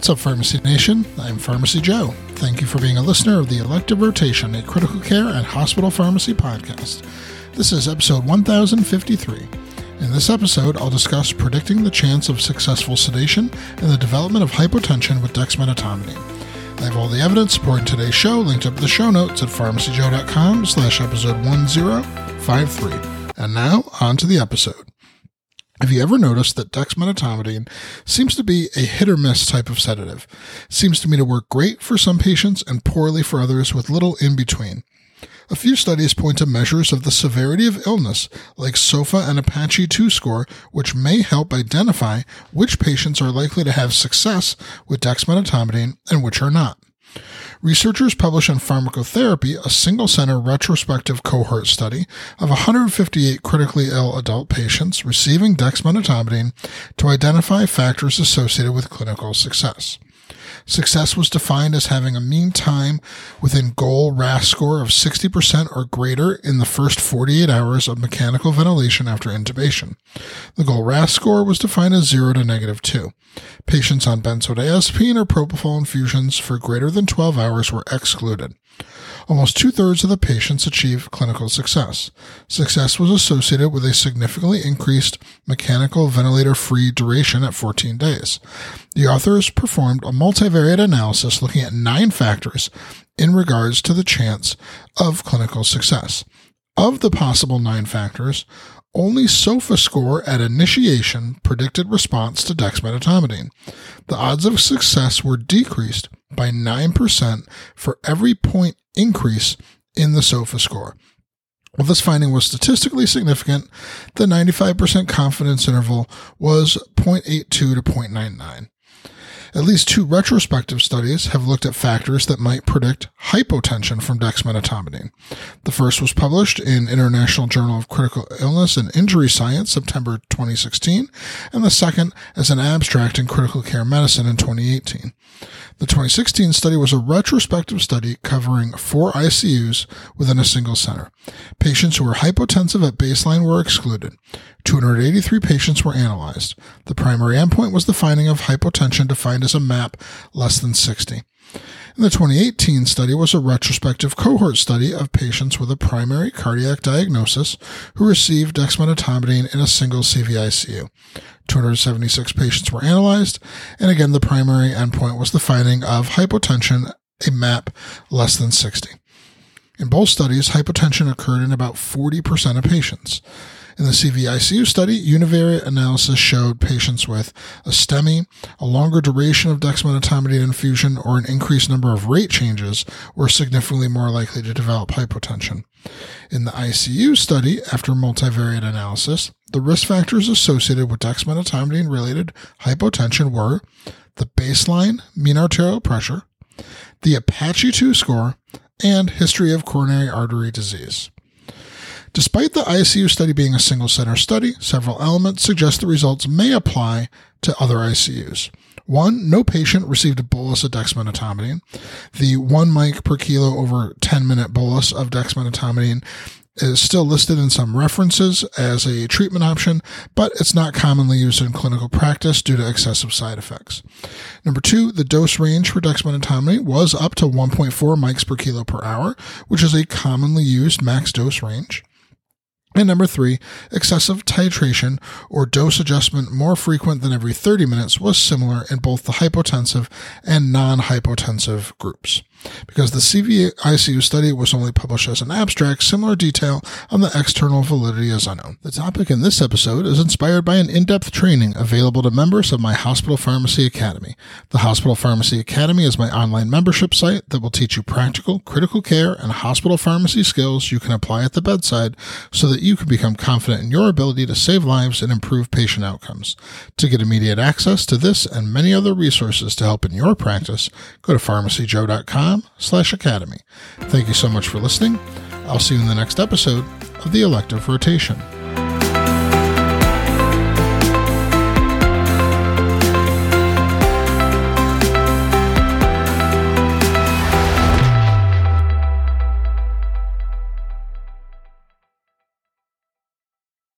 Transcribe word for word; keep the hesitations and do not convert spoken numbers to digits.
What's up, Pharmacy Nation? I'm Pharmacy Joe. Thank you for being a listener of the Elective Rotation, a critical care and hospital pharmacy podcast. This is episode one thousand fifty-three. In this episode, I'll discuss predicting the chance of successful sedation and the development of hypotension with dexmedetomidine. I have all the evidence supporting today's show linked up in the show notes at pharmacyjoe.com slash episode one thousand fifty-three. And now, on to the episode. Have you ever noticed that dexmedetomidine seems to be a hit or miss type of sedative? It seems to me to work great for some patients and poorly for others with little in between. A few studies point to measures of the severity of illness like SOFA and Apache two score, which may help identify which patients are likely to have success with dexmedetomidine and which are not. Researchers published in Pharmacotherapy a single-center retrospective cohort study of one hundred fifty-eight critically ill adult patients receiving dexmedetomidine to identify factors associated with clinical success. Success was defined as having a mean time within goal R A S score of sixty percent or greater in the first forty-eight hours of mechanical ventilation after intubation. The goal R A S score was defined as zero to negative two. Patients on benzodiazepine or propofol infusions for greater than twelve hours were excluded. Almost two-thirds of the patients achieved clinical success. Success was associated with a significantly increased mechanical ventilator-free duration at fourteen days. The authors performed a multivariate analysis looking at nine factors in regards to the chance of clinical success. Of the possible nine factors, only SOFA score at initiation predicted response to dexmedetomidine. The odds of success were decreased by nine percent for every point increase in the SOFA score. While this finding was statistically significant, the ninety-five percent confidence interval was zero point eight two to zero point nine nine. At least two retrospective studies have looked at factors that might predict hypotension from dexmedetomidine. The first was published in International Journal of Critical Illness and Injury Science, September twenty sixteen, and the second as an abstract in Critical Care Medicine in twenty eighteen. The twenty sixteen study was a retrospective study covering four I C Us within a single center. Patients who were hypotensive at baseline were excluded. two hundred eighty-three patients were analyzed. The primary endpoint was the finding of hypotension defined as a M A P less than sixty. And the twenty eighteen study was a retrospective cohort study of patients with a primary cardiac diagnosis who received dexmedetomidine in a single C V I C U. two hundred seventy-six patients were analyzed, and again the primary endpoint was the finding of hypotension, a M A P less than sixty. In both studies, hypotension occurred in about forty percent of patients. In the C V I C U study, univariate analysis showed patients with a STEMI, a longer duration of dexmedetomidine infusion, or an increased number of rate changes were significantly more likely to develop hypotension. In the I C U study, after multivariate analysis, the risk factors associated with dexmedetomidine-related hypotension were the baseline mean arterial pressure, the Apache two score, and history of coronary artery disease. Despite the I C U study being a single-center study, several elements suggest the results may apply to other I C Us. One, no patient received a bolus of dexmedetomidine. The one mic per kilo over ten-minute bolus of dexmedetomidine is still listed in some references as a treatment option, but it's not commonly used in clinical practice due to excessive side effects. Number two, the dose range for dexmedetomidine was up to one point four mics per kilo per hour, which is a commonly used max dose range. And number three, excessive titration or dose adjustment more frequent than every thirty minutes was similar in both the hypotensive and non-hypotensive groups. Because the C V I C U study was only published as an abstract, similar detail on the external validity is unknown. The topic in this episode is inspired by an in-depth training available to members of my Hospital Pharmacy Academy. The Hospital Pharmacy Academy is my online membership site that will teach you practical, critical care, and hospital pharmacy skills you can apply at the bedside so that you can become confident in your ability to save lives and improve patient outcomes. To get immediate access to this and many other resources to help in your practice, go to pharmacyjoe.com slash academy. Thank you so much for listening. I'll see you in the next episode of the Elective Rotation.